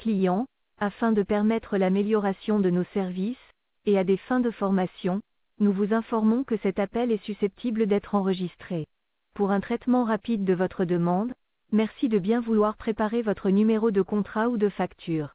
client, afin de permettre l'amélioration de nos services, et à des fins de formation, nous vous informons que cet appel est susceptible d'être enregistré. Pour un traitement rapide de votre demande, merci de bien vouloir préparer votre numéro de contrat ou de facture.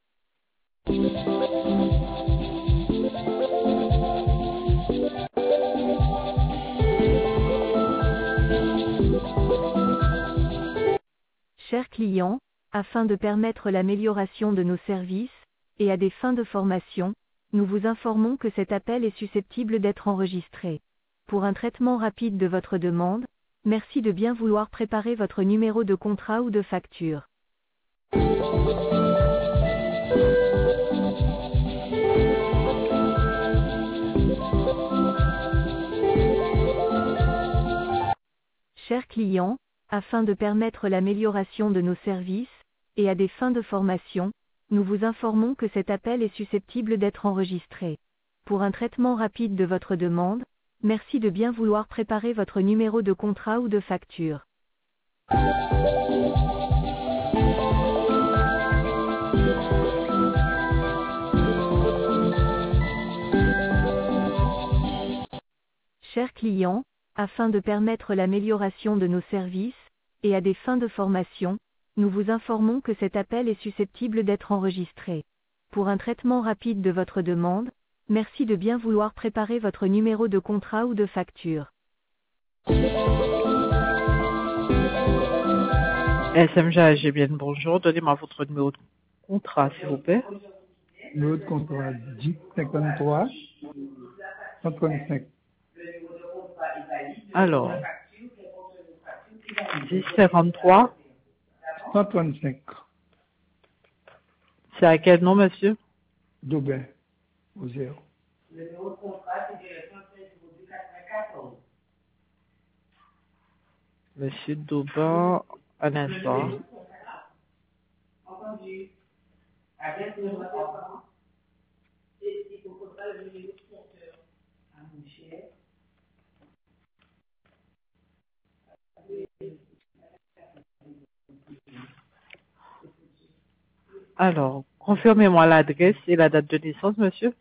Chers clients, afin de permettre l'amélioration de nos services, et à des fins de formation, nous vous informons que cet appel est susceptible d'être enregistré. Pour un traitement rapide de votre demande, merci de bien vouloir préparer votre numéro de contrat ou de facture. Chers clients, afin de permettre l'amélioration de nos services, et à des fins de formation, nous vous informons que cet appel est susceptible d'être enregistré. Pour un traitement rapide de votre demande, merci de bien vouloir préparer votre numéro de contrat ou de facture. Chers clients, afin de permettre l'amélioration de nos services, et à des fins de formation, nous vous informons que cet appel est susceptible d'être enregistré. Pour un traitement rapide de votre demande, merci de bien vouloir préparer votre numéro de contrat ou de facture. SMG AGBN, bonjour. Donnez-moi votre numéro de contrat, s'il vous plaît. Numéro de contrat 1053 135. Alors, 1053. 135. C'est à quel nom, monsieur? Daubin, au 0. Le numéro de contrat, c'est direction 94. Monsieur Daubin, un instant. Entendu. Avec le numéro de contrat. Et il faut contrat le numéro de compteur. À mon cher. Alors, confirmez-moi l'adresse et la date de naissance, monsieur.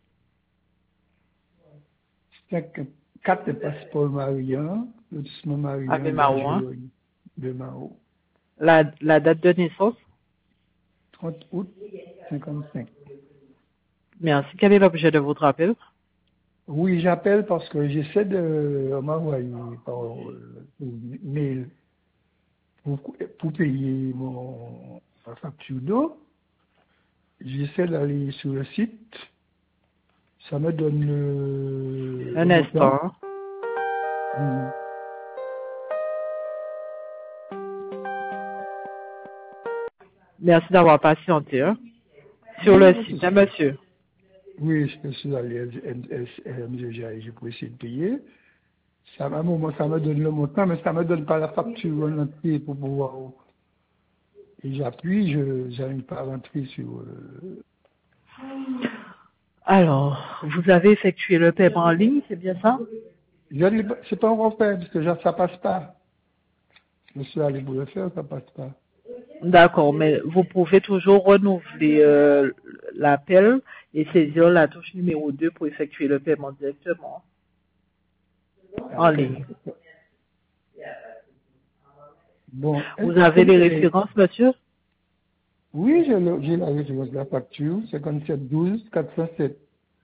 4 passeport Marian, lotissement Marian. Avec Mao, hein? De Mao. La date de naissance? 30 août 55. Merci. Quel est l'objet de votre appel? Oui, j'appelle parce que j'essaie de m'envoyer par mail pour payer ma facture d'eau. J'essaie d'aller sur le site. Ça me donne un instant. Merci d'avoir patienté. Hein. Sur le site, hein, monsieur. Oui, je suis allé j'ai pour essayer de payer. Ça me donne le montant, mais ça ne me donne pas la facture en entier pour pouvoir. Et j'appuie, je n'arrive pas à rentrer sur. Alors, vous avez effectué le paiement en ligne, c'est bien ça? Je ne sais pas encore fait, parce que ça passe pas. Je suis allé pour le faire, ça passe pas. D'accord, mais vous pouvez toujours renouveler l'appel et saisir la touche numéro 2 pour effectuer le paiement directement en ligne. Bon, vous avez les références, monsieur? Oui, j'ai la référence de la facture, 57 12 407.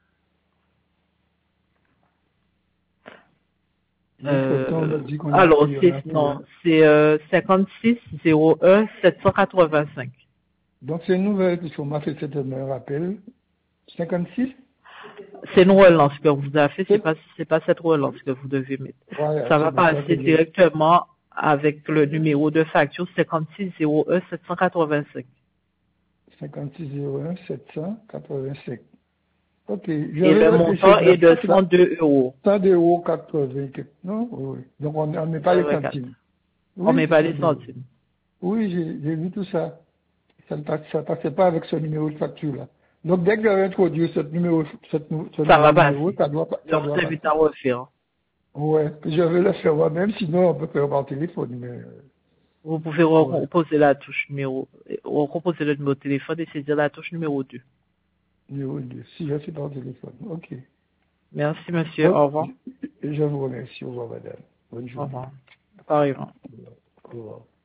Alors, c'est 56 01 785. Donc, c'est une nouvelle, puisqu'on m'a fait cette rappel. 56? C'est une relance que vous avez fait, c'est pas cette relance que vous devez mettre. Ouais, ça va passer directement avec le numéro de facture 56 01 785. 56 01 785. Ok. Et le montant est de 102 euros. 102 euros 80. Non? Oui. Donc, on ne met pas les centimes. On ne met pas les centimes. Oui, j'ai vu tout ça. Ça ne passait pas avec ce numéro de facture-là. Donc, dès que j'ai introduit ce numéro, ça va pas. Ça doit pas. Donc, c'est vite à refaire. Ouais. Je vais le faire moi-même, sinon on peut faire par téléphone. Mais... Vous pouvez recomposer la touche numéro, recomposer le numéro de téléphone et saisir la touche numéro 2. Numéro 2. Si, je suis par téléphone. OK. Merci, monsieur. Au revoir. Je vous remercie. Au revoir, madame. Bonne Au journée. revoir. Pareillement. Au revoir.